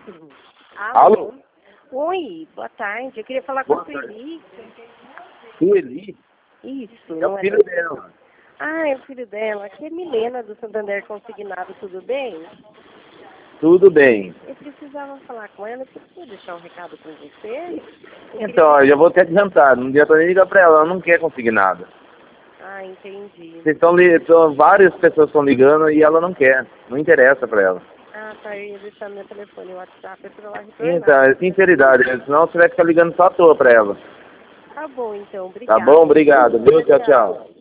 Alô? Oi, boa tarde. Eu queria falar com a Boa tarde. Sueli. Sueli? Isso, É não o é? filho dela. Ah, é o filho dela. Aqui é Milena, do Santander Consignado, tudo bem? Tudo bem. Eu precisava falar com ela, você precisa deixar um recado com você? Então, eu já vou ter que jantar. Não adianta nem ligar pra ela, ela não quer conseguir nada. Ah, entendi. Várias pessoas estão ligando e ela não quer. Não interessa pra ela. Ah, tá, eu ia deixar meu telefone, o WhatsApp, para ela retornar. Então, é sinceridade, senão você vai ficar ligando só à toa pra ela. Tá bom, então, Tá obrigada. bom? Obrigado, viu? Tchau, tchau.